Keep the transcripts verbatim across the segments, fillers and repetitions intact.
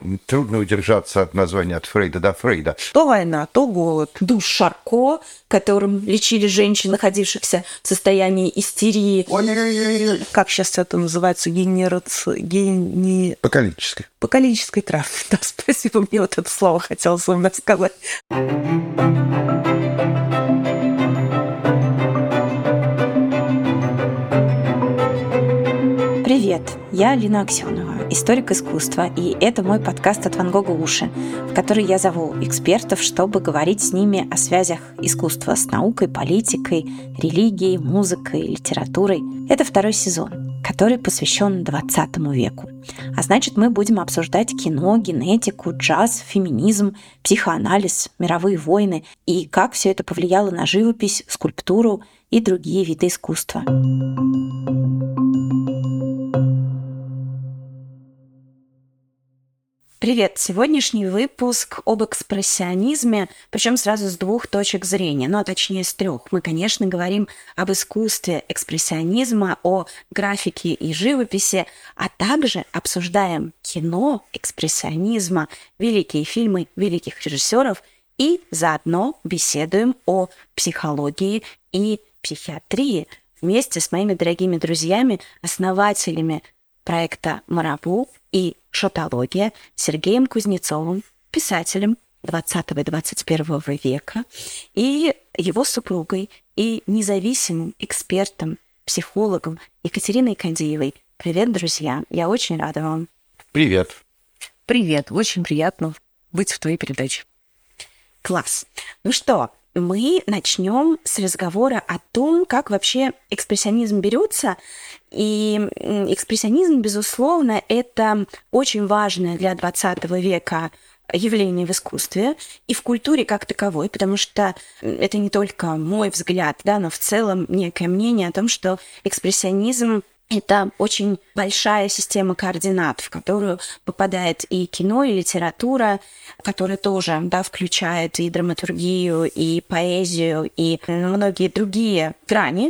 трудно удержаться от названия от Фрейда до Фрейда. То война, то голод. Душ Шарко, которым лечили женщин, находившихся в состоянии истерии. Ой-ой-ой-ой. Как сейчас это называется? Генераци... Гени... Поколенческой. Поколенческой травмы. Да, спасибо, мне вот это слово хотелось вам сказать. Привет, я Лина Аксенова, историк искусства, и это мой подкаст «От Ван Гога уши», в который я зову экспертов, чтобы говорить с ними о связях искусства с наукой, политикой, религией, музыкой, литературой. Это второй сезон, который посвящен двадцатому веку. А значит, мы будем обсуждать кино, генетику, джаз, феминизм, психоанализ, мировые войны и как все это повлияло на живопись, скульптуру и другие виды искусства. Привет! Сегодняшний выпуск об экспрессионизме, причем сразу с двух точек зрения, ну а точнее с трех. Мы, конечно, говорим об искусстве экспрессионизма, о графике и живописи, а также обсуждаем кино экспрессионизма, великие фильмы великих режиссеров и заодно беседуем о психологии и психиатрии вместе с моими дорогими друзьями, основателями проекта «Марабу» и «Шотология» Сергеем Кузнецовым, писателем двадцатого и двадцать первого века, и его супругой, и независимым экспертом, психологом Екатериной Кандиевой. Привет, друзья! Я очень рада вам. Привет. Привет! Очень приятно быть в твоей передаче. Класс! Ну что, мы начнем с разговора о том, как вообще экспрессионизм берется. И экспрессионизм, безусловно, это очень важное для двадцатого века явление в искусстве и в культуре как таковой, потому что это не только мой взгляд, да, но в целом некое мнение о том, что экспрессионизм — это очень большая система координат, в которую попадает и кино, и литература, которая тоже, да, включает и драматургию, и поэзию, и многие другие грани.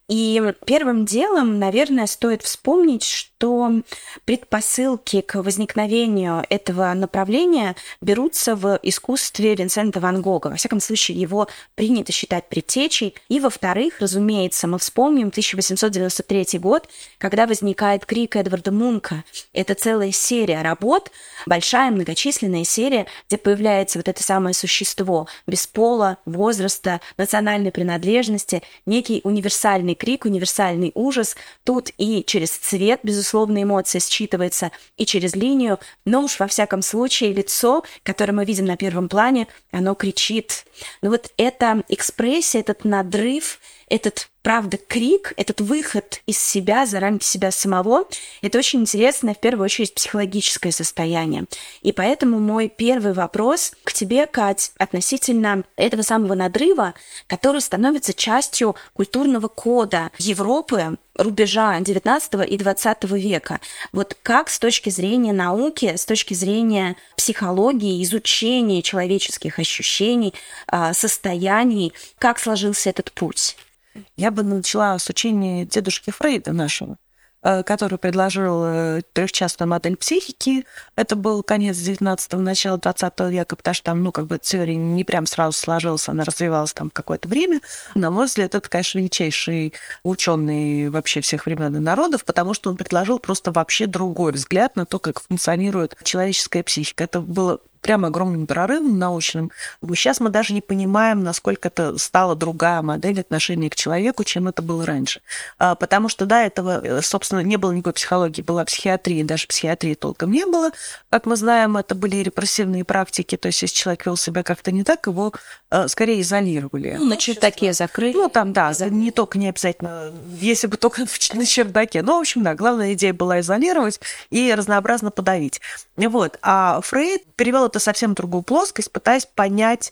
И первым делом, наверное, стоит вспомнить, что предпосылки к возникновению этого направления берутся в искусстве Винсента ван Гога. Во всяком случае, его принято считать предтечей. И, во-вторых, разумеется, мы вспомним тысяча восемьсот девяносто третий год, когда возникает «Крик» Эдварда Мунка. Это целая серия работ, большая многочисленная серия, где появляется вот это самое существо без пола, возраста, национальной принадлежности, некий универсальный крик, универсальный ужас. Тут и через цвет, безусловно, эмоция считывается, и через линию, но уж во всяком случае лицо, которое мы видим на первом плане, оно кричит. Но вот эта экспрессия, этот надрыв, этот, правда, крик, этот выход из себя, за рамки себя самого, это очень интересное, в первую очередь, психологическое состояние. И поэтому мой первый вопрос к тебе, Кать, относительно этого самого надрыва, который становится частью культурного кода Европы, рубежа девятнадцатого и двадцатого века. Вот как с точки зрения науки, с точки зрения психологии, изучения человеческих ощущений, состояний, как сложился этот путь? Я бы начала с учения дедушки Фрейда нашего, который предложил трехчастную модель психики. Это был конец девятнадцатого, начало двадцатого века, потому что там, ну, как бы теория не прям сразу сложилась, она развивалась там какое-то время. На мой взгляд, это, конечно, величайший ученый вообще всех времен и народов, потому что он предложил просто вообще другой взгляд на то, как функционирует человеческая психика. Это было прям огромным прорывом научным. Сейчас мы даже не понимаем, насколько это стала другая модель отношения к человеку, чем это было раньше. Потому что до этого, собственно, не было никакой психологии, была психиатрия, даже психиатрии толком не было. Как мы знаем, это были репрессивные практики, то есть если человек вел себя как-то не так, его скорее изолировали. Ну, на чердаке закрыли. Ну, там, да, не только, не обязательно, если бы только на чердаке. Но, в общем, да, главная идея была изолировать и разнообразно подавить. Вот. А Фрейд перевел это совсем другую плоскость, пытаясь понять,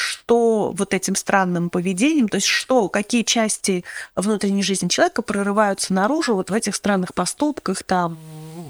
что вот этим странным поведением, то есть что, какие части внутренней жизни человека прорываются наружу вот в этих странных поступках, там,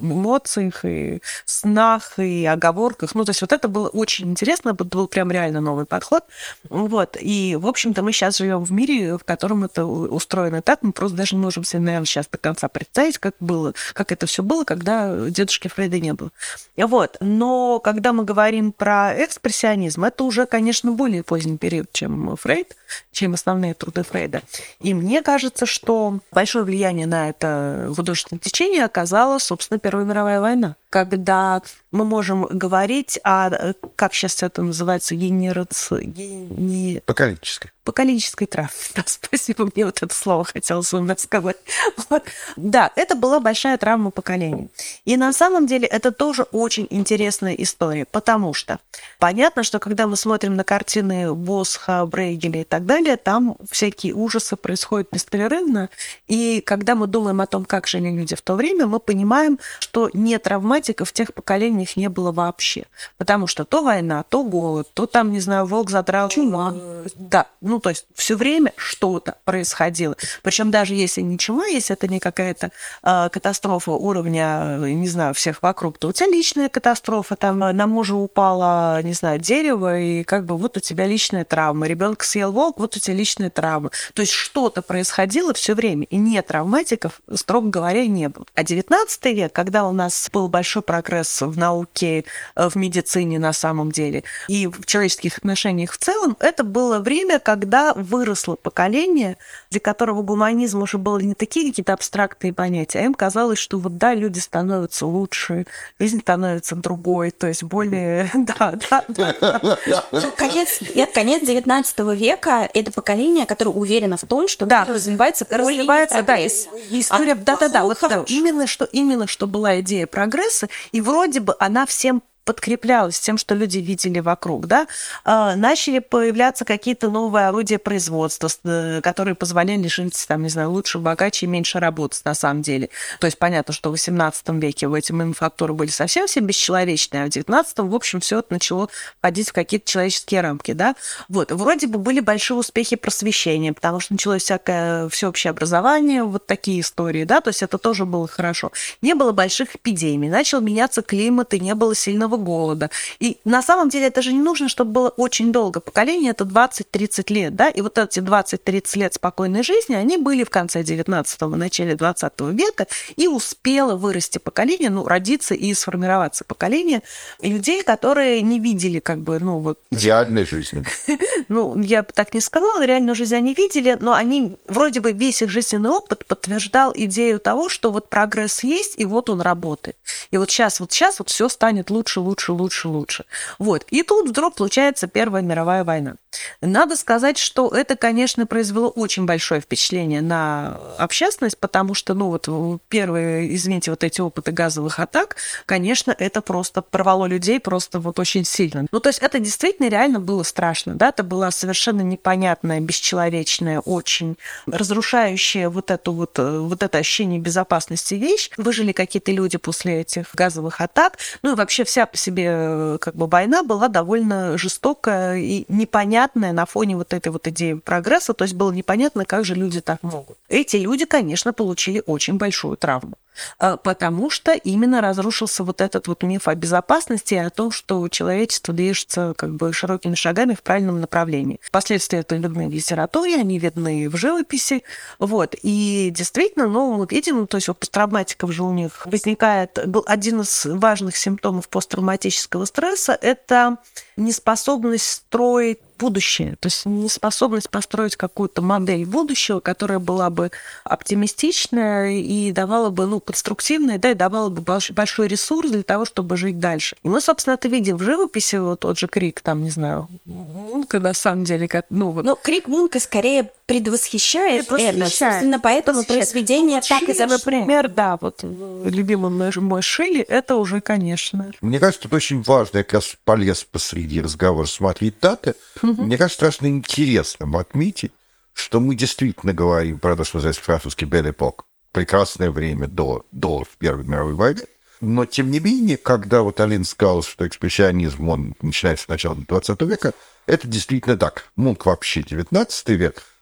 эмоциях, и снах, и оговорках. Ну, то есть вот это было очень интересно, это был прям реально новый подход. Вот. И, в общем-то, мы сейчас живем в мире, в котором это устроено так, мы просто даже не можем себе, наверное, сейчас до конца представить, как было, как это все было, когда дедушки Фрейда не было. Вот. Но когда мы говорим про экспрессионизм, это уже, конечно, более поздний период, чем Фрейд, чем основные труды Фрейда. И мне кажется, что большое влияние на это художественное течение оказала, собственно, Первая мировая война, когда мы можем говорить о, как сейчас это называется, генераци... гени... Поколенческой. поколенческой травме. Да, спасибо, мне вот это слово хотелось вам сказать. Вот. Да, это была большая травма поколения. И на самом деле это тоже очень интересная история, потому что понятно, что когда мы смотрим на картины Босха, Брейгеля и так далее, там всякие ужасы происходят беспрерывно, и когда мы думаем о том, как жили люди в то время, мы понимаем, что не травматиков в тех поколениях не было вообще. Потому что то война, то голод, то там, не знаю, волк задрал... Чума. Да, ну, то есть все время что-то происходило. Причем даже если не чума, если это не какая-то э, катастрофа уровня, не знаю, всех вокруг, то у тебя личная катастрофа, там на мужа упало, не знаю, дерево, и как бы вот у тебя личная травма. Ребенка съел волк, вот у тебя личная травма. То есть что-то происходило все время, и не травматиков, строго говоря, не было. А девятнадцатый век, когда у нас был большой прогресс в науке, в медицине на самом деле, и в человеческих отношениях в целом, это было время, когда выросло поколение, для которого гуманизм уже был не такие какие-то абстрактные понятия, а им казалось, что вот да, люди становятся лучше, жизнь становится другой, то есть более... Да, да, да. Конец, нет, конец девятнадцатого века – это поколение, которое уверено в том, что Да, развивается, развивается, да, прогресс. история, А да-да-да, вот да, хорош. именно что, именно что была идея прогресса, и вроде бы она всем подкреплялась тем, что люди видели вокруг, да, э, начали появляться какие-то новые орудия производства, э, которые позволяли жить, там, не знаю, лучше, богаче и меньше работать на самом деле. То есть понятно, что в восемнадцатом веке эти мануфактуры были совсем все бесчеловечные, а в девятнадцатом, в общем, все это начало входить в какие-то человеческие рамки, да. Вот, вроде бы были большие успехи просвещения, потому что началось всякое всеобщее образование, вот такие истории, да, то есть это тоже было хорошо. Не было больших эпидемий, начал меняться климат, и не было сильного голода. И на самом деле это же не нужно, чтобы было очень долго. Поколение – это двадцать-тридцать лет, да, и вот эти двадцать-тридцать лет спокойной жизни, они были в конце девятнадцатого, начале двадцатого века, и успело вырасти поколение, ну, родиться и сформироваться поколение людей, которые не видели, как бы, ну, вот... Идеальной жизни. Ну, я бы так не сказала, реальную жизнь они видели, но они, вроде бы, весь их жизненный опыт подтверждал идею того, что вот прогресс есть, и вот он работает. И вот сейчас, вот сейчас вот все станет лучше, лучше, лучше, лучше. Вот. И тут вдруг случается Первая мировая война. Надо сказать, что это, конечно, произвело очень большое впечатление на общественность, потому что, ну, вот первые, извините, вот эти опыты газовых атак, конечно, это просто порвало людей просто вот очень сильно. Ну, то есть это действительно реально было страшно, да, это была совершенно непонятная, бесчеловечная, очень разрушающая вот эту вот, вот это ощущение безопасности вещь. Выжили какие-то люди после этих газовых атак. Ну, и вообще вся по себе как бы война была довольно жестокая и непонятная на фоне вот этой вот идеи прогресса, то есть было непонятно, как же люди так могут. Эти люди, конечно, получили очень большую травму, потому что именно разрушился вот этот вот миф о безопасности и о том, что человечество движется как бы широкими шагами в правильном направлении. Впоследствии это видны в литературе, они видны в живописи, вот, и действительно, ну, мы видим, то есть у посттравматиков же у них возникает, был один из важных симптомов посттравматического стресса, это неспособность строить будущее, то есть неспособность построить какую-то модель будущего, которая была бы оптимистичная и давала бы, ну, конструктивная, да, и давала бы большой ресурс для того, чтобы жить дальше. И мы, собственно, это видим в живописи, вот тот же Крик, там, не знаю, Мунка, на самом деле, как, ну, вот. Но Крик Мунка скорее предвосхищает, Предвосхищает. это. Собственно, поэтому произведение так и зашло. Например, да, вот любимый мой, мой Шелли, это уже, конечно. Мне кажется, это очень важно, я как раз полез посреди разговора смотреть даты. Mm-hmm. Мне кажется, страшно интересно отметить, что мы действительно говорим про то, что называется французский Belle Époque, прекрасное время до, до Первой мировой войны. Но, тем не менее, когда вот Алин сказал, что экспрессионизм, он начинается с начала двадцатого века, это действительно так. Мунк вообще девятнадцатый век,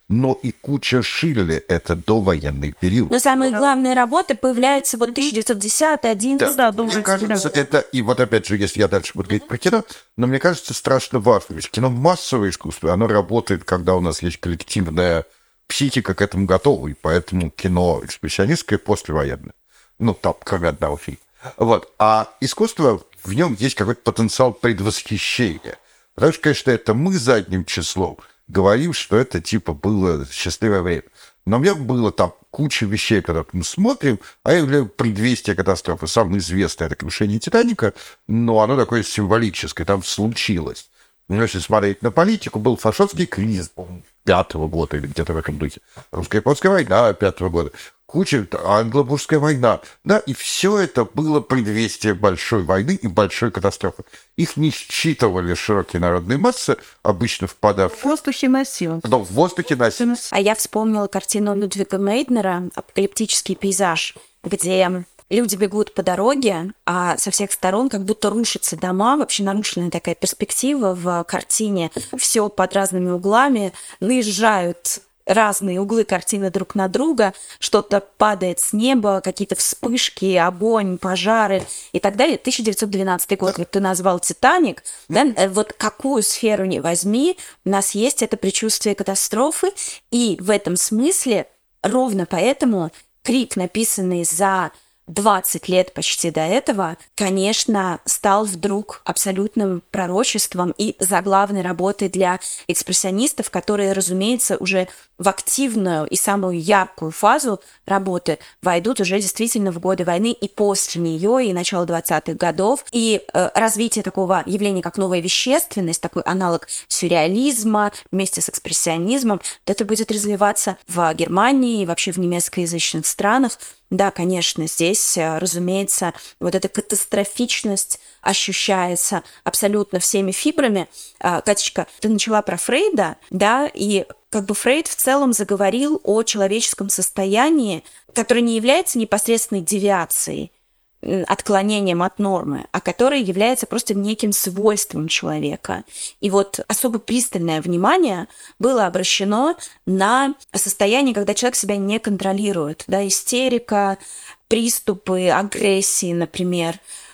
но и куча Шилле — это довоенный период. Но самые главные работы появляются вот тысяча девятьсот десятый, одиннадцатый. Да, да, мне кажется, это, и вот опять же, если я дальше буду говорить про кино, но мне кажется, страшно важно, ведь кино массовое искусство, оно работает, когда у нас есть коллективная психика к этому готова, и поэтому кино экспрессионистское послевоенное. Ну, там, кроме одного фильма. Вот. А искусство, в нем есть какой-то потенциал предвосхищения. Потому что, конечно, это мы задним числом говорим, что это, типа, было счастливое время. Но у меня было там куча вещей, когда мы смотрим, а я являю предвестие катастрофы. Самое известное — это крушение «Титаника», но оно такое символическое, там случилось. Но если смотреть на политику, был фашистский кризис, по-моему, пятого года или где-то в этом духе. Русско-японская война пятого года. Куча, англо-бурская война. Да, и все это было предвестие большой войны и большой катастрофы. Их не считывали широкие народные массы, обычно впадавшие... В воздухе носил. Но в воздухе носил. А я вспомнила картину Людвига Мейднера «Апокалиптический пейзаж», где люди бегут по дороге, а со всех сторон как будто рушатся дома, вообще нарушенная такая перспектива в картине. Все под разными углами, наезжают разные углы картины друг на друга, что-то падает с неба, какие-то вспышки, огонь, пожары и так далее. тысяча девятьсот двенадцатый год, как ты назвал «Титаник», да, вот какую сферу ни возьми, у нас есть это предчувствие катастрофы, и в этом смысле ровно поэтому Крик, написанный за двадцать лет почти до этого, конечно, стал вдруг абсолютным пророчеством и заглавной работой для экспрессионистов, которые, разумеется, уже в активную и самую яркую фазу работы войдут уже действительно в годы войны и после нее, и начало двадцатых годов. И э, развитие такого явления, как новая вещественность, такой аналог сюрреализма вместе с экспрессионизмом, это будет развиваться в Германии и вообще в немецкоязычных странах. Да, конечно, здесь, разумеется, вот эта катастрофичность ощущается абсолютно всеми фибрами. Катечка, ты начала про Фрейда, да, и как бы Фрейд в целом заговорил о человеческом состоянии, которое не является непосредственной девиацией, отклонением от нормы, а которое является просто неким свойством человека. И вот особо пристальное внимание было обращено на состояние, когда человек себя не контролирует. Да, истерика, приступы агрессии, например,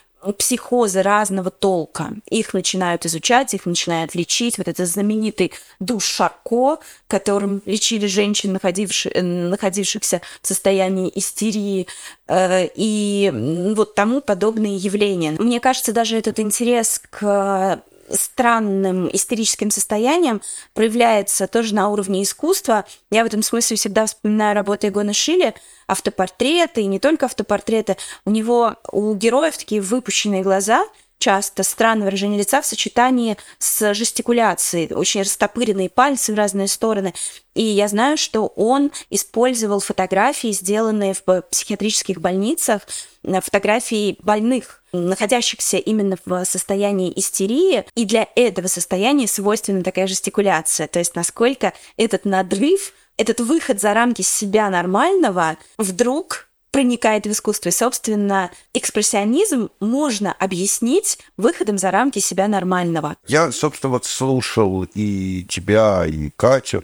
психозы разного толка. Их начинают изучать, их начинают лечить. Вот этот знаменитый душ Шарко, которым лечили женщин, находивших, находившихся в состоянии истерии, э, и вот тому подобные явления. Мне кажется, даже этот интерес к странным истерическим состояниям проявляется тоже на уровне искусства. Я в этом смысле всегда вспоминаю работы Эгона Шилле, автопортреты, и не только автопортреты. У него, у героев такие выпущенные глаза, часто странное выражение лица в сочетании с жестикуляцией, очень растопыренные пальцы в разные стороны. И я знаю, что он использовал фотографии, сделанные в психиатрических больницах, фотографии больных, находящихся именно в состоянии истерии, и для этого состояния свойственна такая жестикуляция. То есть насколько этот надрыв, этот выход за рамки себя нормального вдруг проникает в искусство. И, собственно, экспрессионизм можно объяснить выходом за рамки себя нормального. Я, собственно, вот слушал и тебя, и Катю,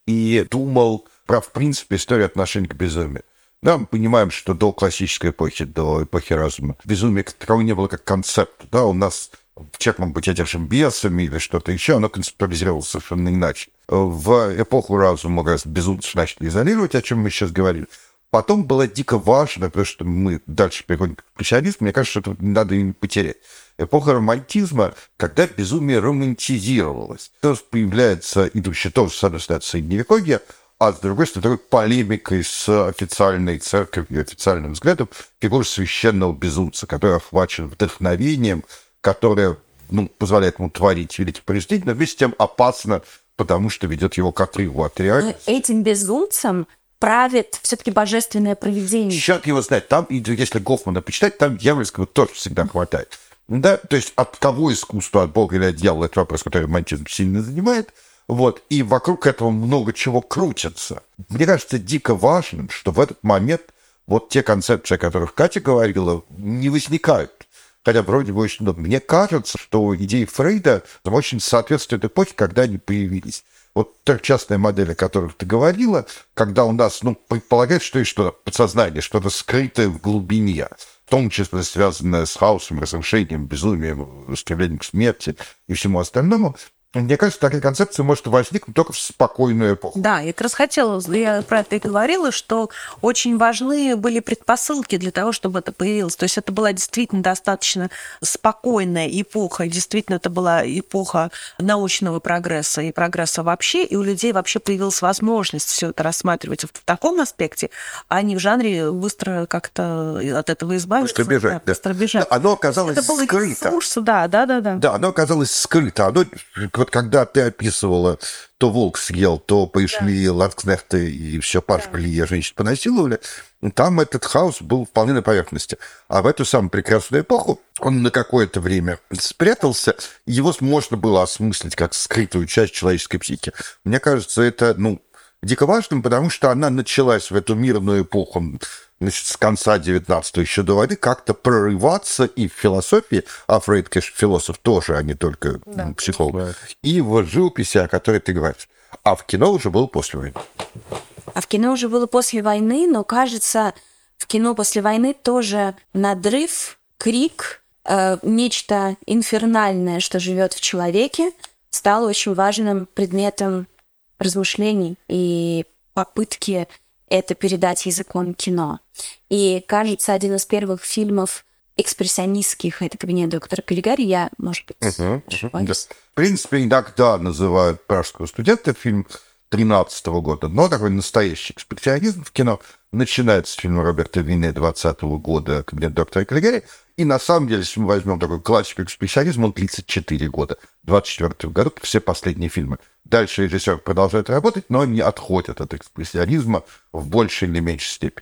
и думал про, в принципе, историю отношений к безумию. Да, мы понимаем, что до классической эпохи, до эпохи разума, безумие такового не было как концепт. Да, у нас человек мог быть одержим бесами или что-то еще, оно концептуализировалось совершенно иначе. В эпоху разума раз безумцев начали изолировать, о чем мы сейчас говорили. Потом было дико важно, потому что мы дальше переходим к экспрессионизму, мне кажется, что это надо и не потерять. Эпоха романтизма, когда безумие романтизировалось. То есть появляется идущее тоже, с одной стороны, Средневековье, а с другой стороны, такой полемикой с официальной церковью, официальным взглядом, фигура священного безумца, который охвачен вдохновением, которое ну, позволяет ему творить великие повреждения, но вместе с тем опасно, потому что ведет его к отрыву от реальности. Этим безумцем правит все-таки божественное провидение. Черт его знает. Там, если Гофмана почитать, там дьявольского тоже всегда хватает. Да? То есть от кого искусство, от Бога или от дьявола, это вопрос, который романтизм сильно занимает. Вот. И вокруг этого много чего крутится. Мне кажется, дико важным, что в этот момент вот те концепции, о которых Катя говорила, не возникают. Хотя вроде бы очень много. Мне кажется, что идеи Фрейда очень соответствуют эпохе, когда они появились. Вот трехчастная модель, о которой ты говорила, когда у нас, ну, предполагает, что есть что-то подсознание, что-то скрытое в глубине, в том числе связанное с хаосом, разрушением, безумием, стремлением к смерти и всему остальному. Мне кажется, такая концепция может возникнуть только в спокойную эпоху. Да, я как раз хотела, я про это и говорила, что очень важны были предпосылки для того, чтобы это появилось. То есть это была действительно достаточно спокойная эпоха, действительно это была эпоха научного прогресса и прогресса вообще, и у людей вообще появилась возможность все это рассматривать в таком аспекте, а не в жанре быстро как-то от этого избавиться. Быстро бежать, да. да. Быстро бежать. Оно оказалось это было скрыто. Ресурс, да, да, да, да. Да, оно оказалось скрыто. Оно, вот когда ты описывала, то волк съел, то пришли да. ландскнехты и все пашпали, да. женщин понасиловали, там этот хаос был вполне на поверхности. А в эту самую прекрасную эпоху он на какое-то время спрятался, его можно было осмыслить как скрытую часть человеческой психики. Мне кажется, это, ну, дико важным, потому что она началась в эту мирную эпоху, значит, с конца девятнадцатого еще до войны, как-то прорываться и в философии, а Фрейд, конечно, философ тоже, а не только да. психолог, да. и в живописи, о которой ты говоришь. А в кино уже было после войны. А в кино уже было после войны, но, кажется, в кино после войны тоже надрыв, крик, э, нечто инфернальное, что живет в человеке, стало очень важным предметом размышлений и попытки это передать языком кино. И, кажется, один из первых фильмов экспрессионистских — это «Кабинет доктора Каллигари». Я, может быть, uh-huh, uh-huh, да. В принципе, иногда называют «Пражского студента» фильм тринадцатого года, но такой настоящий экспрессионизм в кино начинается с фильма Роберта Вине двадцатого года «Кабинет доктора Каллигари». И на самом деле, если мы возьмем такой классику экспрессионизма, он тридцать четыре года. В двадцать четвёртом году все последние фильмы. Дальше режиссер продолжает работать, но не отходят от экспрессионизма в большей или меньшей степени.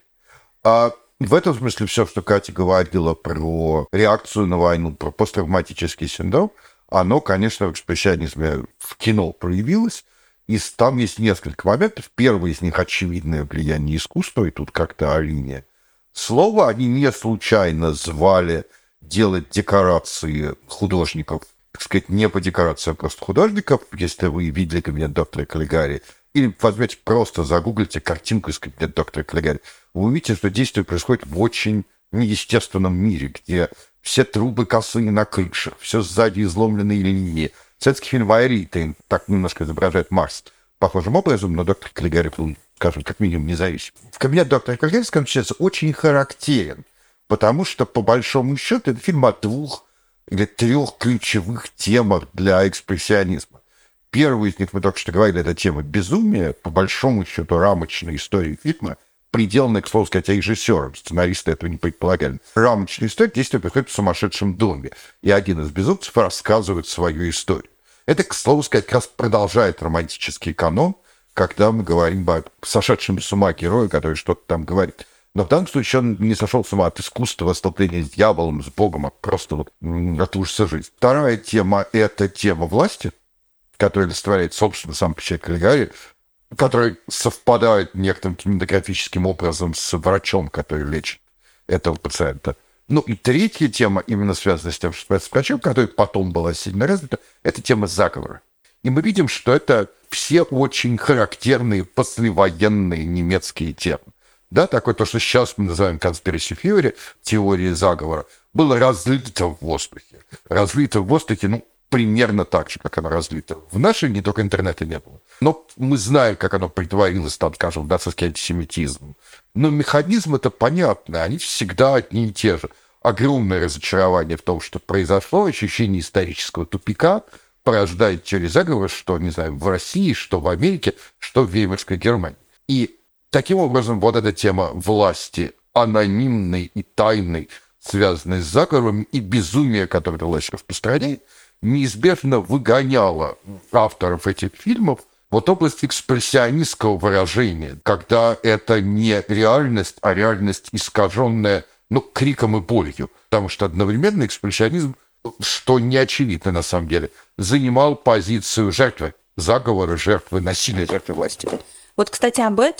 А в этом смысле все, что Катя говорила про реакцию на войну, про посттравматический синдром, оно, конечно, в экспрессионизме в кино проявилось. И там есть несколько моментов. Первый из них — очевидное влияние искусства, и тут как-то о линии слова. Они не случайно звали делать декорации художников, так сказать, не по декорациям, а просто художников. Если вы видели «Кабинет доктора Каллигари», или возьмете просто, загуглите картинку из «Кабинета доктора Каллигари», вы увидите, что действие происходит в очень неестественном мире, где все трубы косые на крышах, все сзади изломленные линии. Советский фильм «Вайрита» так немножко изображает Марс похожим образом, но доктор Каллигари, скажем, как минимум независим. В «Кабинет доктора Каллигари», скажем честно, очень характерен, потому что, по большому счету, это фильм о двух или трех ключевых темах для экспрессионизма. Первый из них, мы только что говорили, это тема безумия, по большому счету, рамочной истории фильма, приделанная, к слову сказать, режиссером. Сценаристы этого не предполагали. Рамочная история, действие происходит в сумасшедшем доме, и один из безумцев рассказывает свою историю. Это, к слову сказать, как раз продолжает романтический канон, когда мы говорим о сошедшем с ума герое, который что-то там говорит. Но в данном случае он не сошел с ума от искусства, столкновения с дьяволом, с Богом, а просто вот от ужаса жизни. Вторая тема — это тема власти, которая олицетворяет, собственно, сам Печать Каллигари, который совпадает некоторым кинематографическим образом с врачом, который лечит этого пациента. Ну и третья тема, именно связанная с тем, что с врачом, которая потом была сильно развита, это тема заговора. И мы видим, что это все очень характерные послевоенные немецкие темы. Да, такое то, что сейчас мы называем conspiracy theory, теория заговора, было разлито в воздухе. Разлито в воздухе, ну, примерно так же, как оно разлито. В нашей не только интернета не было. Но мы знаем, как оно притворилось, там, скажем, нацистский антисемитизм. Но механизмы это понятны, они всегда одни и те же. Огромное разочарование в том, что произошло, ощущение исторического тупика порождает теорию заговора, что, не знаю, в России, что в Америке, что в Веймарской Германии. И таким образом вот эта тема власти, анонимной и тайной, связанной с заговором, и безумие, которое власть распространяет, неизбежно выгоняла авторов этих фильмов вот область экспрессионистского выражения, когда это не реальность, а реальность, искаженная, ну, криком и болью. Потому что одновременно экспрессионизм, что не очевидно на самом деле, занимал позицию жертвы заговора, жертвы насилия, жертвы власти. Вот, кстати, об этом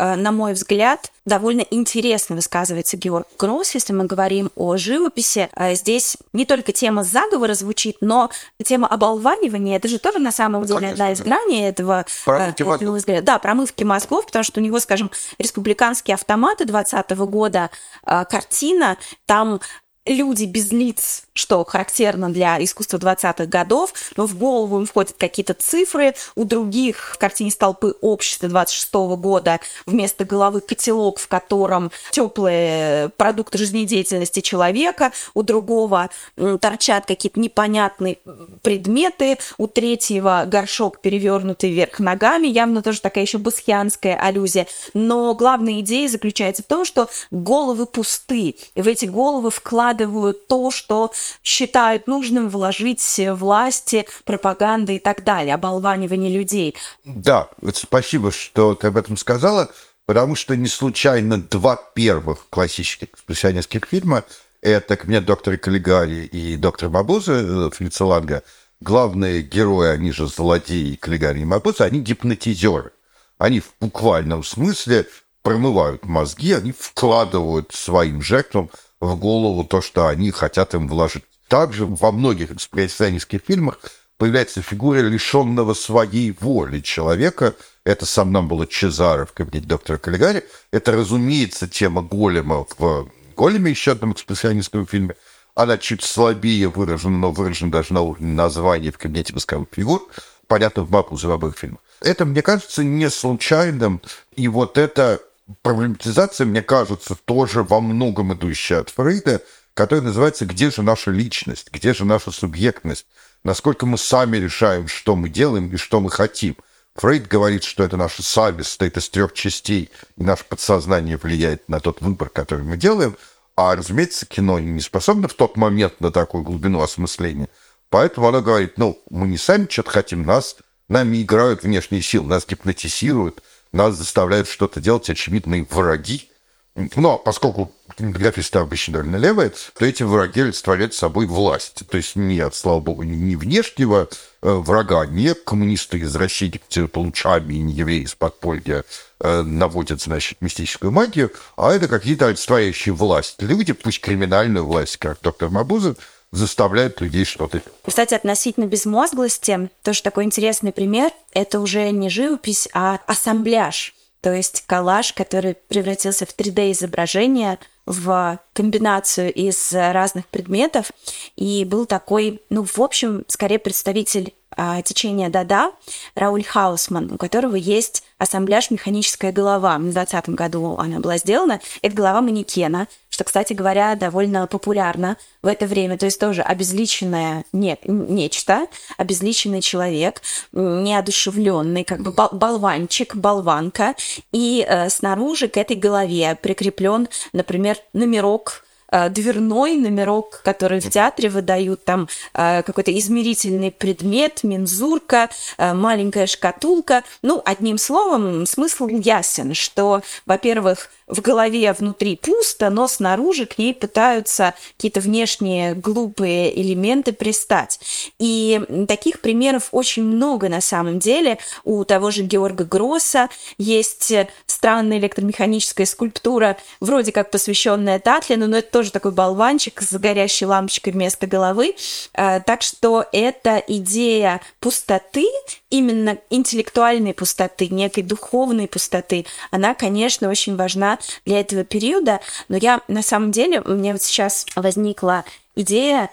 на мой взгляд, довольно интересно высказывается Георг Гросс, если мы говорим о живописи. Здесь не только тема заговора звучит, но тема оболванивания, это же тоже на самом деле Конечно, одна из граней этого, этого взгляда. Да, промывки мозгов, потому что у него, скажем, республиканские автоматы двадцатого года, картина, там люди без лиц, что характерно для искусства двадцатых годов, но в голову им входят какие-то цифры, у других в картине «Столпы общества» двадцать шестого года вместо головы котелок, в котором теплые продукты жизнедеятельности человека, у другого торчат какие-то непонятные предметы, у третьего горшок, перевернутый вверх ногами, явно тоже такая еще басхианская аллюзия, но главная идея заключается в том, что головы пусты, и в эти головы вкладывают то, что считают нужным вложить власти, пропаганда и так далее, оболванивание людей. Да, спасибо, что ты об этом сказала, потому что не случайно два первых классических экспрессионистских фильма — это «Кабинет доктора Каллигари» и «Доктор Мабузе» Фрица Ланга. Главные герои, они же злодеи Каллигари и Мабузе, они гипнотизеры. Они в буквальном смысле промывают мозги, они вкладывают своим жертвам в голову то, что они хотят им вложить. Также во многих экспрессионистских фильмах появляется фигура лишенного своей воли человека. Это сомнамбула Чезаро в «Кабинете доктора Каллигари». Это, разумеется, тема голема в «Големе», еще одном экспрессионистском фильме. Она чуть слабее выражена, но выражена даже на уровне названия в «Кабинете восковых фигур». Понятно, в Мабузе в обоих фильмах. Это, мне кажется, не случайным. И вот это проблематизация, мне кажется, тоже во многом идущая от Фрейда, которая называется «Где же наша личность? Где же наша субъектность? Насколько мы сами решаем, что мы делаем и что мы хотим?» Фрейд говорит, что это наша совесть состоит из трех частей, и наше подсознание влияет на тот выбор, который мы делаем. А, разумеется, кино не способно в тот момент на такую глубину осмысления. Поэтому оно говорит, ну, мы не сами что-то хотим, нас, нами играют внешние силы, нас гипнотизируют, нас заставляют что-то делать очевидные враги. Но поскольку кинематографисты обычно довольно левые, то эти враги олицетворяют собой власть. То есть нет, слава богу, не внешнего э, врага, не коммунисты из России, которые получами, и не евреи из подполья э, наводят, значит, мистическую магию, а это какие-то олицетворяющие власть. Люди, пусть криминальную власть, как доктор Мабузе, заставляют людей что-то делать. Кстати, относительно безмозглости, тоже такой интересный пример, это уже не живопись, а ассамбляж. То есть коллаж, который превратился в три дэ-изображение, в комбинацию из разных предметов. И был такой, ну, в общем, скорее представитель а, течения Дада, Рауль Хаусман, у которого есть ассамбляж «Механическая голова». В двадцатом году она была сделана. Это голова манекена, что, кстати говоря, довольно популярно в это время. То есть тоже обезличенное не, нечто, обезличенный человек, неодушевленный, как бы болванчик, болванка. И э, снаружи к этой голове прикреплен, например, номерок, дверной номерок, который в театре выдают, там какой-то измерительный предмет, мензурка, маленькая шкатулка. Ну, одним словом, смысл ясен, что, во-первых, в голове внутри пусто, но снаружи к ней пытаются какие-то внешние глупые элементы пристать. И таких примеров очень много на самом деле. У того же Георга Гросса есть странная электромеханическая скульптура, вроде как посвященная Татлину, но это тоже такой болванчик с горящей лампочкой вместо головы. Так что эта идея пустоты, именно интеллектуальной пустоты, некой духовной пустоты, она, конечно, очень важна для этого периода. Но я, на самом деле, у меня вот сейчас возникла идея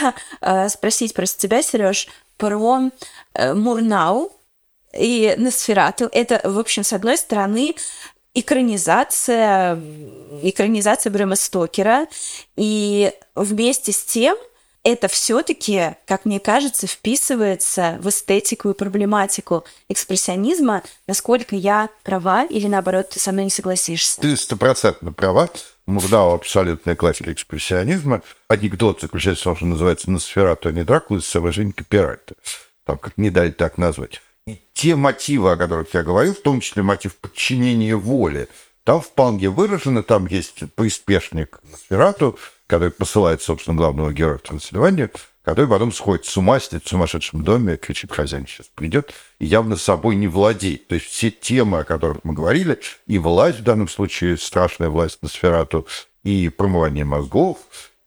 спросить просто тебя, Серёж, про Мурнау и Носферату. Это, в общем, с одной стороны, экранизация, экранизация Брэма Стокера, и вместе с тем это все-таки, как мне кажется, вписывается в эстетику и проблематику экспрессионизма. Насколько я права или, наоборот, ты со мной не согласишься? Ты стопроцентно права. Мурнау — абсолютная классика экспрессионизма. Анекдот заключается в том, что называется «Носферату, а не Дракула» из соображений копирайта. Там как не дали так назвать. И те мотивы, о которых я говорю, в том числе мотив подчинения воли, там вполне выражено. Там есть приспешник Носферату, который посылает, собственно, главного героя в Трансильванию, который потом сходит с ума, сидит в сумасшедшем доме, кричит: хозяин сейчас придет, и явно собой не владеет. То есть все темы, о которых мы говорили, и власть в данном случае, страшная власть Носферату, и промывание мозгов,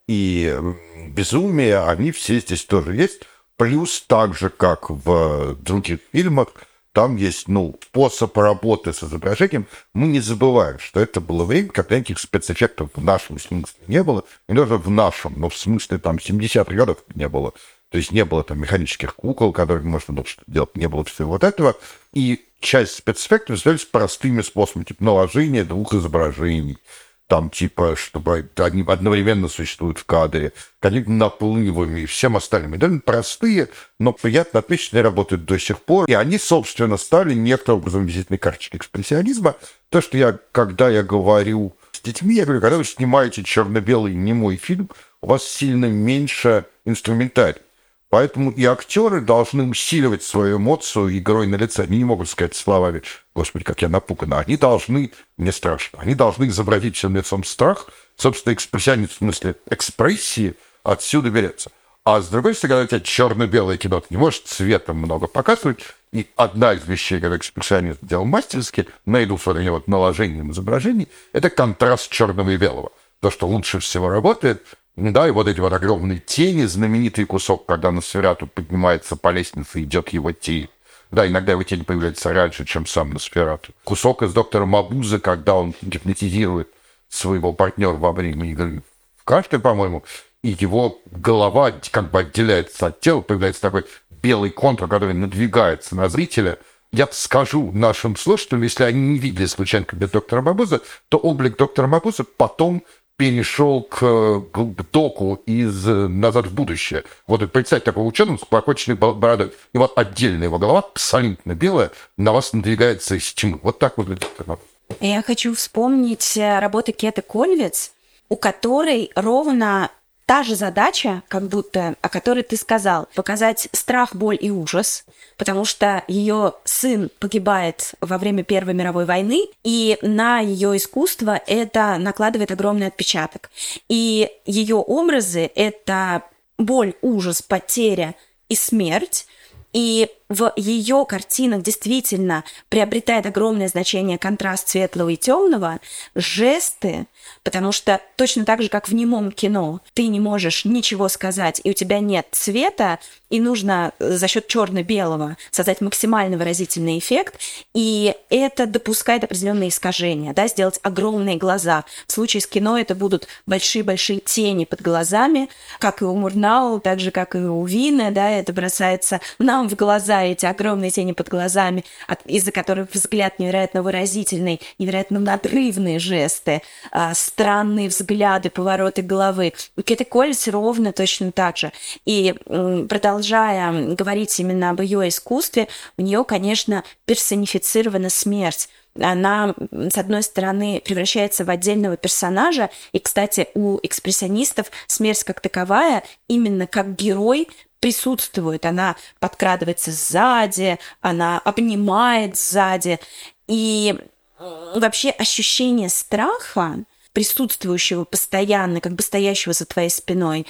и безумие, они все здесь тоже есть. Плюс так же, как в других фильмах, там есть, ну, способ работы с изображением. Мы не забываем, что это было время, когда никаких спецэффектов в нашем смысле не было. Не даже в нашем, но в смысле там семидесятых годов не было. То есть не было там механических кукол, которые можно было что-то делать. Не было всего вот этого. И часть спецэффектов сделались простыми способами, типа наложения двух изображений. Там, типа, чтобы они одновременно существуют в кадре, какими-то наплывами и всем остальным. И довольно простые, но приятно отмеченные работают до сих пор. И они, собственно, стали некоторым образом визитной карточкой экспрессионизма. То, что я, когда я говорю с детьми, я говорю, когда вы снимаете черно-белый немой фильм, у вас сильно меньше инструментария. Поэтому и актеры должны усиливать свою эмоцию игрой на лице. Они не могут сказать словами: «Господи, как я напуган». Они должны, мне страшно, они должны изобразить всем лицом страх. Собственно, экспрессионизм, в смысле экспрессии, отсюда берется. А с другой стороны, когда у тебя черно-белое кино, ты не можешь цветом много показывать. И одна из вещей, когда экспрессионизм делал мастерски, найду в форме вот наложением изображений, это контраст черного и белого. То, что лучше всего работает. Да, и вот эти вот огромные тени, знаменитый кусок, когда Носферату поднимается по лестнице, идет его тень. Да, иногда его тень появляется раньше, чем сам Носферату. Кусок из доктора Мабузе, когда он гипнотизирует своего партнера во время игры в карты, по-моему, и его голова как бы отделяется от тела, появляется такой белый контур, который надвигается на зрителя. Я скажу нашим слушателям, если они не видели случайно доктора Мабузе, то облик доктора Мабузе потом перешел к, к доку из «Назад в будущее». Вот представьте такого ученого с покоченной бородой. И вот отдельная его голова, абсолютно белая, на вас надвигается из тьмы. Вот так выглядит. Я хочу вспомнить работы Кеты Кольвиц, у которой ровно та же задача, как будто, о которой ты сказал, показать страх, боль и ужас, потому что ее сын погибает во время Первой мировой войны, и на ее искусство это накладывает огромный отпечаток. И ее образы — это боль, ужас, потеря и смерть. И в ее картинах действительно приобретает огромное значение контраст светлого и темного, жесты, потому что точно так же, как в немом кино, ты не можешь ничего сказать, и у тебя нет цвета, и нужно за счет черно-белого создать максимально выразительный эффект, и это допускает определенные искажения, да, сделать огромные глаза. В случае с кино это будут большие-большие тени под глазами, как и у Мурнау, так же, как и у Вина, да, это бросается нам в глаза, эти огромные тени под глазами, от, из-за которых взгляд невероятно выразительный, невероятно надрывные жесты, а, странные взгляды, повороты головы. У Кеты Кольвиц ровно точно так же. И м, продолжая говорить именно об ее искусстве, у нее, конечно, персонифицирована смерть. Она, с одной стороны, превращается в отдельного персонажа, и, кстати, у экспрессионистов смерть как таковая именно как герой присутствует. Она подкрадывается сзади, она обнимает сзади. И вообще ощущение страха, присутствующего постоянно, как бы стоящего за твоей спиной,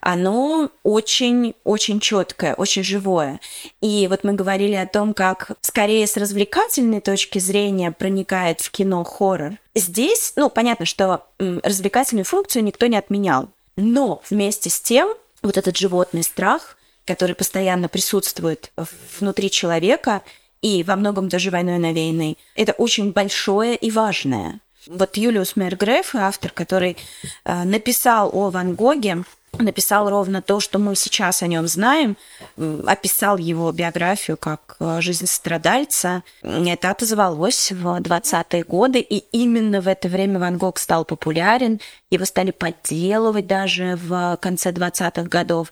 оно очень-очень четкое, очень живое. И вот мы говорили о том, как скорее с развлекательной точки зрения проникает в кино хоррор. Здесь, ну, понятно, что м, развлекательную функцию никто не отменял. Но вместе с тем вот этот животный страх, который постоянно присутствует внутри человека и во многом даже войной навеянный, это очень большое и важное. Вот Юлиус Мейер Греф, автор, который э, написал о Ван Гоге, написал ровно то, что мы сейчас о нем знаем, описал его биографию как жизнь страдальца. Это отозвалось в двадцатые годы, и именно в это время Ван Гог стал популярен, его стали подделывать даже в конце двадцатых годов.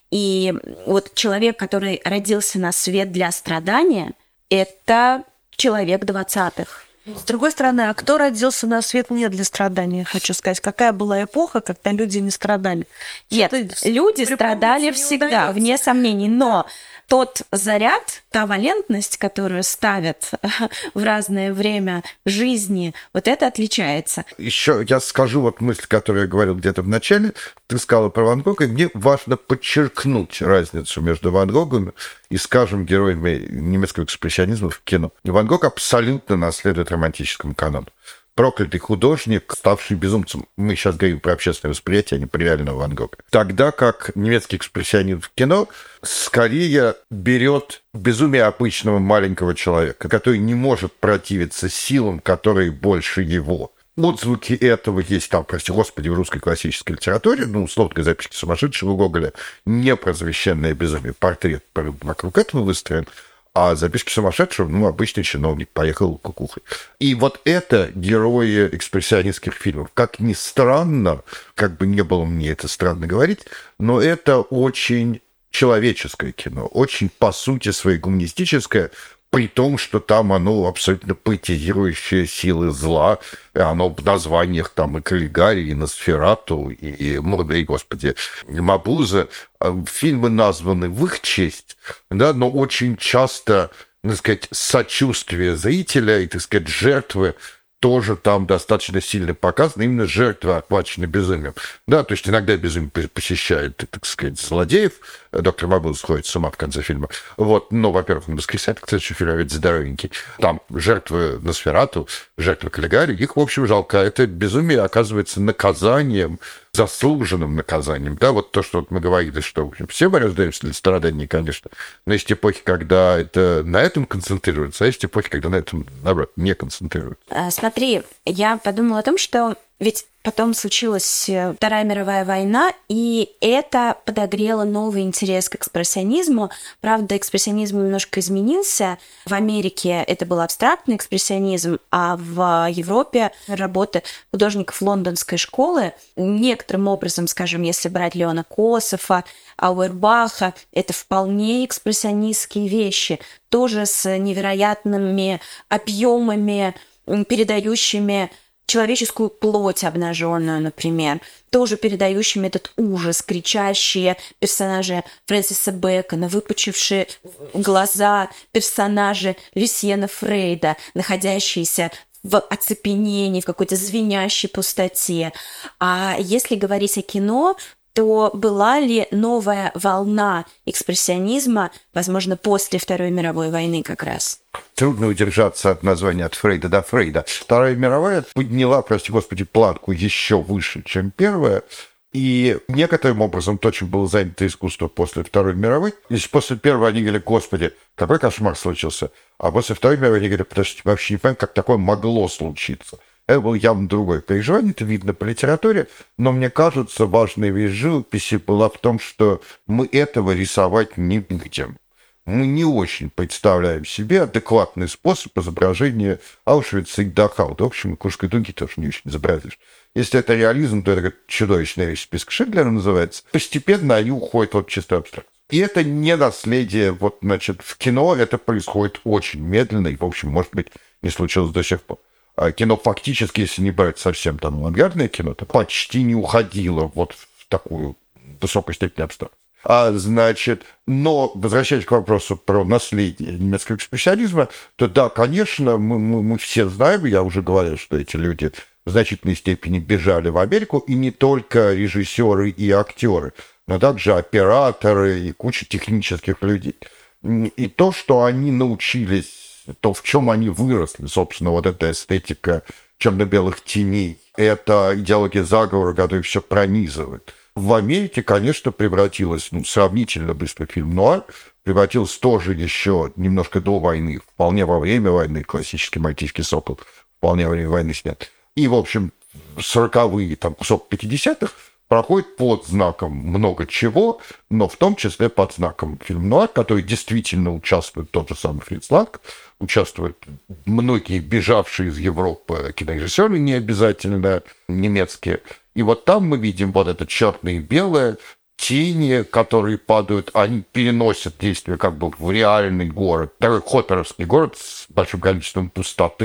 И вот человек, который родился на свет для страдания, это человек двадцатых. С другой стороны, а кто родился на свет не для страдания, хочу сказать. Какая была эпоха, когда люди не страдали? Нет, люди страдали всегда, вне сомнений, но тот заряд, та валентность, которую ставят в разное время жизни, вот это отличается. Еще я скажу вот мысль, которую я говорил где-то в начале. Ты сказала про Ван Гога, и мне важно подчеркнуть разницу между Ван Гогом и, скажем, героями немецкого экспрессионизма в кино. Ван Гог абсолютно наследует романтическому канону. Проклятый художник, ставший безумцем. Мы сейчас говорим про общественное восприятие, а не про реального Ван Гога. Тогда как немецкий экспрессионизм в кино скорее берет безумие обычного маленького человека, который не может противиться силам, которые больше его. Отзвуки этого есть там, прости господи, в русской классической литературе, ну, условно, записки сумасшедшего Гоголя, не про священное безумие. Портрет вокруг этого выстроен. А записки сумасшедшего, ну, обычный чиновник, поехал кукухой. И вот это герои экспрессионистских фильмов. Как ни странно, как бы не было мне это странно говорить, но это очень человеческое кино, очень, по сути своей, гуманистическое, при том, что там оно абсолютно поэтизирующее силы зла, и оно в названиях там и Каллигари, и Носферату, и, и, и господи, и Мабуза. Фильмы названы в их честь, да, но очень часто, так сказать, сочувствие зрителя и, так сказать, жертвы тоже там достаточно сильно показано, именно жертвы охвачены безумием. Да, то есть иногда безумие посещает, так сказать, злодеев. Доктор Мабуз сходит с ума в конце фильма. Вот, но, во-первых, он воскресает, кстати, фильм ведь здоровенький. Там жертвы Носферату, жертвы Каллигари, их, в общем, жалко. Это безумие оказывается наказанием, заслуженным наказанием. Да, вот то, что вот мы говорили, что, в общем, все мы рождаемся для страданий, конечно, но есть эпохи, когда это на этом концентрируется, а есть эпохи, когда на этом, наоборот, не концентрируется. Смотри, я подумала о том, что ведь потом случилась Вторая мировая война, и это подогрело новый интерес к экспрессионизму. Правда, экспрессионизм немножко изменился. В Америке это был абстрактный экспрессионизм, а в Европе работы художников лондонской школы некоторым образом, скажем, если брать Леона Кософа, Ауэрбаха, это вполне экспрессионистские вещи, тоже с невероятными объемами, передающими человеческую плоть обнаженную, например, тоже передающими этот ужас, кричащие персонажи Фрэнсиса Бэкона, выпучившие глаза персонажи Люсьена Фрейда, находящиеся в оцепенении, в какой-то звенящей пустоте. А если говорить о кино, то была ли новая волна экспрессионизма, возможно, после Второй мировой войны как раз? Трудно удержаться от названия от Фрейда до Фрейда. Вторая мировая подняла, прости господи, планку еще выше, чем первая. И некоторым образом то, чем было занято искусство после Второй мировой, если после первой они говорили, господи, какой кошмар случился, а после Второй мировой они говорили, подождите, вообще не понимаю, как такое могло случиться. Это было явно другое переживание, это видно по литературе, но мне кажется, важная вещь живописи была в том, что мы этого рисовать не будем. Мы не очень представляем себе адекватный способ изображения Аушвица и Дахау. В общем, и Курской дуги тоже не очень изобразишь. Если это реализм, то это чудовищная вещь, список Шиндлера называется. Постепенно они уходят от чистой абстракции. И это не наследие, вот, значит, в кино это происходит очень медленно, и, в общем, может быть, не случилось до сих пор. А кино фактически, если не брать совсем там авангардное кино, то почти не уходило вот в такую высокую степень абстракции. А, значит, но, возвращаясь к вопросу про наследие немецкого экспрессионизма, то да, конечно, мы, мы, мы все знаем, я уже говорил, что эти люди в значительной степени бежали в Америку, и не только режиссеры и актеры, но также операторы и куча технических людей. И то, что они научились, то, в чем они выросли, собственно, вот эта эстетика черно-белых теней, это идеология заговора, который все пронизывает. В Америке, конечно, превратилось, ну, сравнительно быстро фильм «Нуар», превратился тоже еще немножко до войны, вполне во время войны, классический «Мальтийский сокол», вполне во время войны снят. И, в общем, сороковые, там, кусок пятидесятых проходит под знаком много чего, но в том числе под знаком фильм «Нуар», который действительно участвует тот же самый Фриц Ланг, участвуют многие бежавшие из Европы кинорежиссеры, не обязательно немецкие. И вот там мы видим вот это черное и белое, тени, которые падают, они переносят действие как бы в реальный город, такой хопперовский город с большим количеством пустоты.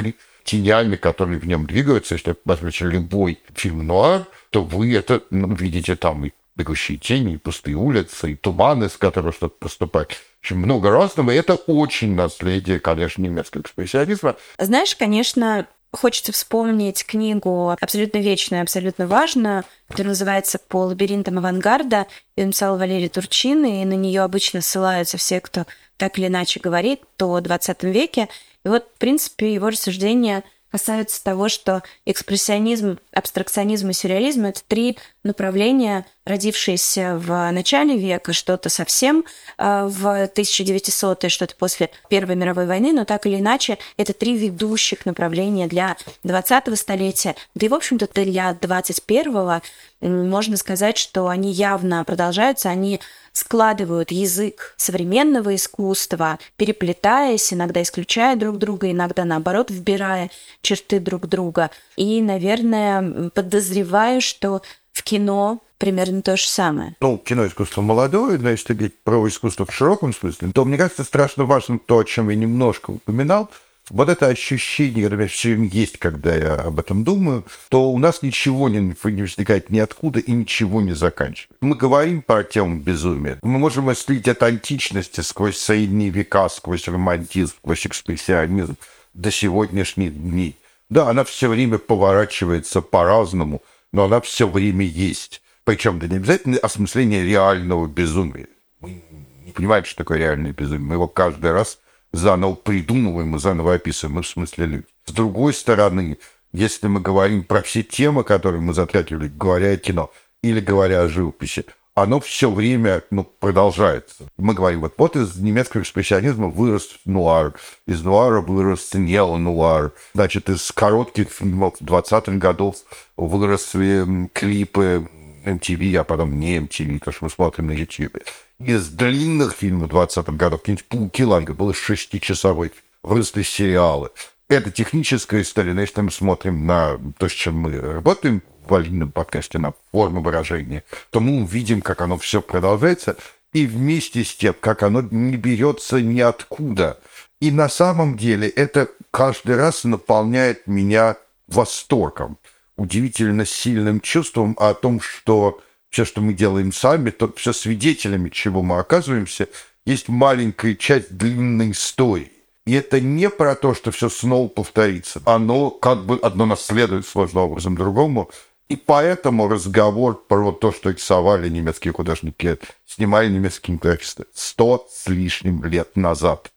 тенями, которые в нем двигаются. Если посмотрите любой фильм нуар, то вы это ну, видите там и бегущие тени, и пустые улицы, и туман, из которого что-то проступает. В общем, много разного. И это очень наследие, конечно, немецкого экспрессионизма. Знаешь, конечно, хочется вспомнить книгу абсолютно вечную, абсолютно важную, которая называется «По лабиринтам авангарда». Ее написал Валерий Турчин, и на нее обычно ссылаются все, кто так или иначе говорит о двадцатом веке. И вот, в принципе, его рассуждения касаются того, что экспрессионизм, абстракционизм и сюрреализм — это три направления, родившиеся в начале века, что-то совсем э, в тысяча девятисотые, что-то после Первой мировой войны, но так или иначе это три ведущих направления для двадцатого столетия. Да и, в общем-то, для двадцать первого можно сказать, что они явно продолжаются, они складывают язык современного искусства, переплетаясь, иногда исключая друг друга, иногда, наоборот, вбирая черты друг друга. И, наверное, подозреваю, что в кино примерно то же самое. Ну, кино искусство молодое, но если говорить про искусство в широком смысле, то, мне кажется, страшно важно то, о чем я немножко упоминал. Вот это ощущение, которое все время есть, когда я об этом думаю, то у нас ничего не, не возникает ниоткуда и ничего не заканчивается. Мы говорим про тему безумия. Мы можем мыслить от античности сквозь средние века, сквозь романтизм, сквозь экспрессионизм до сегодняшних дней. Да, она все время поворачивается по-разному, но она все время есть. Причем да не обязательно осмысление реального безумия. Мы не понимаем, что такое реальное безумие. Мы его каждый раз заново придумываем и заново описываем, мы в смысле люди. С другой стороны, если мы говорим про все темы, которые мы затрагивали, говоря о кино или говоря о живописи, оно все время ну, продолжается. Мы говорим, вот, вот из немецкого экспрессионизма вырос нуар, из нуара вырос неонуар, значит, из коротких фильмов двадцатых годов выросли клипы эм ти ви, а потом не эм ти ви, то, что мы смотрим на YouTube. Из длинных фильмов двадцатых годов, какие-нибудь «Пауки Ланга» было шестичасовой, выросли сериалы. Это техническая история, но если мы смотрим на то, с чем мы работаем в Алином подкасте, на форму выражения, то мы увидим, как оно все продолжается, и вместе с тем, как оно не берется ниоткуда. И на самом деле это каждый раз наполняет меня восторгом, удивительно сильным чувством о том, что все, что мы делаем сами, то все свидетелями, чего мы оказываемся, есть маленькая часть длинной истории. И это не про то, что все снова повторится. Оно как бы одно наследует сложным образом другому. И поэтому разговор про то, что рисовали немецкие художники, снимали немецкие кинематографисты сто с лишним лет назад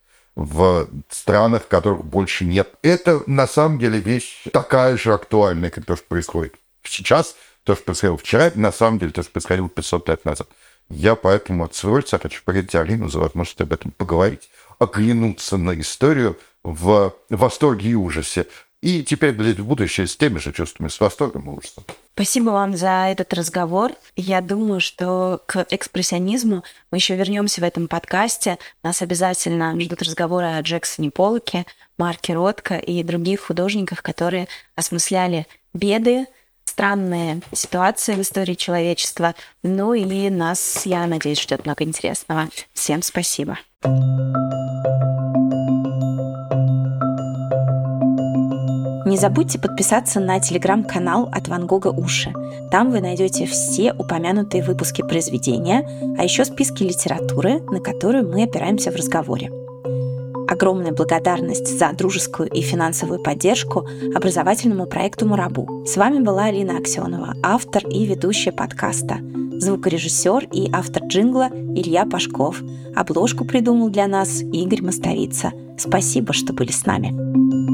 в странах, в которых больше нет. Это на самом деле вещь такая же актуальная, как то, что происходит сейчас. То, что происходило вчера, на самом деле, то, что происходило пятьсот лет назад. Я поэтому от своего лица хочу поблагодарить Алину за возможность об этом поговорить, оглянуться на историю в восторге и ужасе. И теперь глядеть в будущее с теми же чувствами, с восторгом и ужасом. Спасибо вам за этот разговор. Я думаю, что к экспрессионизму мы еще вернемся в этом подкасте. Нас обязательно ждут разговоры о Джексоне Поллоке, Марке Ротко и других художниках, которые осмысляли беды, странные ситуации в истории человечества. Ну и нас, я надеюсь, ждет много интересного. Всем спасибо. Не забудьте подписаться на телеграм-канал «От Ван Гога уши». Там вы найдете все упомянутые выпуски произведения, а еще списки литературы, на которую мы опираемся в разговоре. Огромная благодарность за дружескую и финансовую поддержку образовательному проекту «Мурабу». С вами была Алина Аксенова, автор и ведущая подкаста, звукорежиссер и автор джингла Илья Пашков. Обложку придумал для нас Игорь Мостовица. Спасибо, что были с нами.